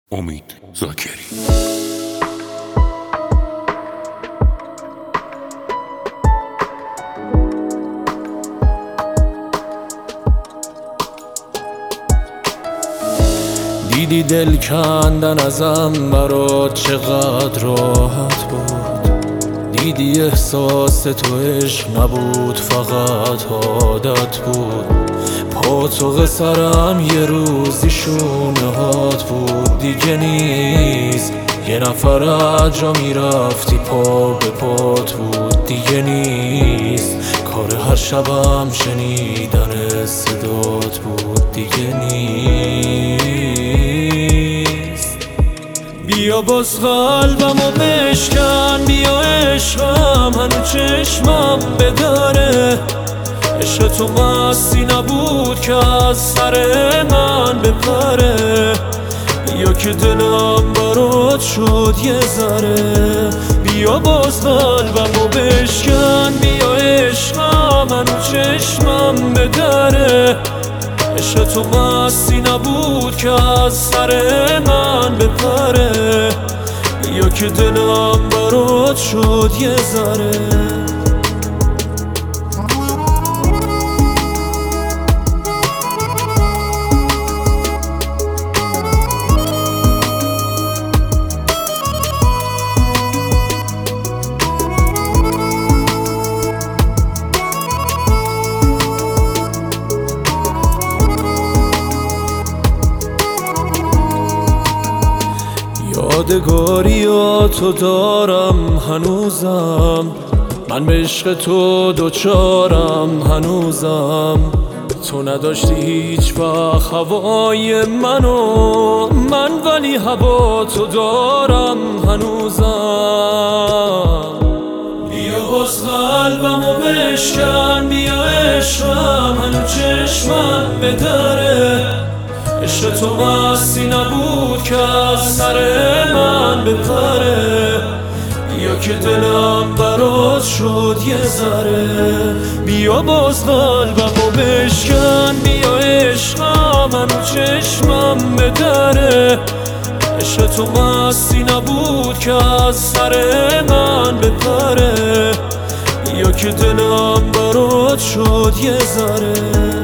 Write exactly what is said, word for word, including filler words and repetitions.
امید زاکری. دیدی دل کندن ازم برات چقدر راحت بود، دیدی احساس تو عشق نبود فقط عادت بود. پا تو قصرم یه روزی شونهات بود، دیگه نیست یه نفر از جا میرفتی پا به پات بود، دیگه نیست کار هر شبم شنیدن صدات بود، دیگه نیست. بیا باز قلبمو بشکن، بیا عشقم هنو چشمم بداره. عشق تو مستی نبود که از سر من بپره. بیا که دلم برات شد یه ذره، بیا باز قلبمو بشکن، بیا عشقم هنو چشمم بداره. عشق تو مستی نبود که از سر من بپره. بیا که دلم برات شد یه ذره. یادگاریاتو دارم هنوزم، من به عشق تو دوچارم هنوزم. تو نداشتی هیچ وقت هوای منو، من ولی هوا تو دارم هنوزم. بیا باز قلبمو بشکن، بیا عشقم هنو چشمم بدره. عشق تو مستی نبود که از سر من بپره. بیا که دلم برات شد یه ذره، بیا باز قلبمو بشکن، بیا عشقم هنو چشمم بدره. عشق تو مستی نبود که از سر من بپره. بیا که دلم برات شد یه ذره.